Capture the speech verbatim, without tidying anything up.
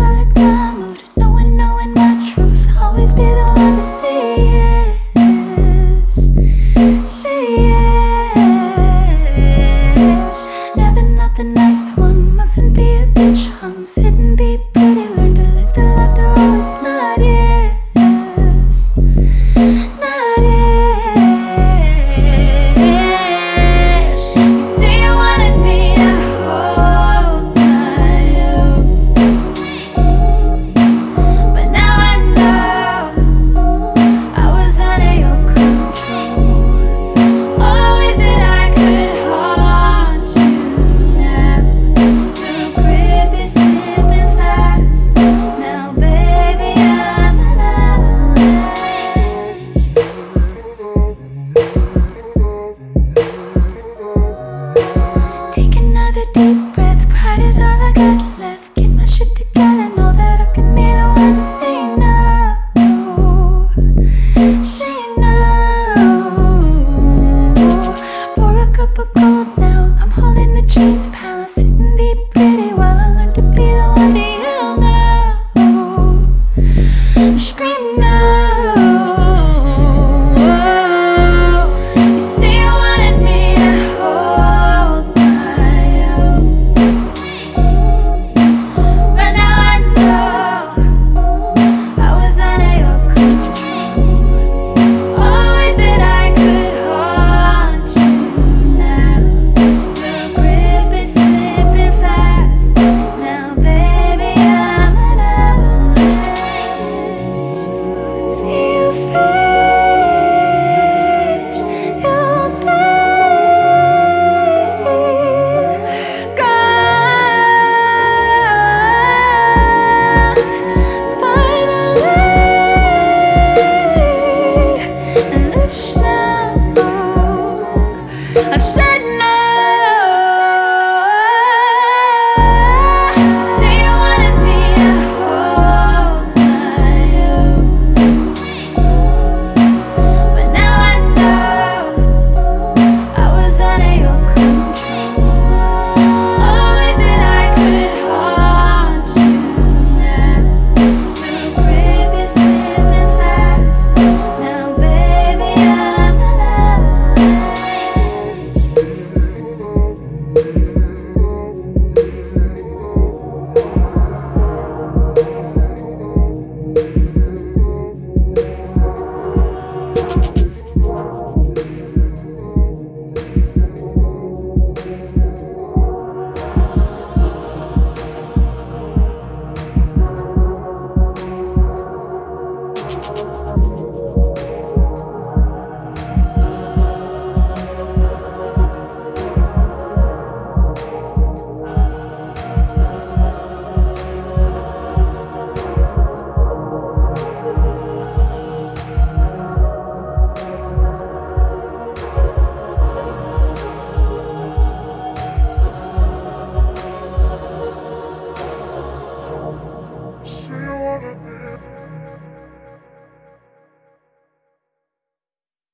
like my mood. Knowing, knowing my truth. Always be the one to say yes. Say yes. Never not the nice one. Mustn't be a bitch hung. Sit and be pretty. Learn to live the life to always not yes. Not yes. You say you wanted me to hold my own, but now I know I was under your control. Always that I could haunt you now. Your grip is slipping fast. Now baby I'm an avalanche. Take another deep breath. Pride is all I got left. Get my shit together.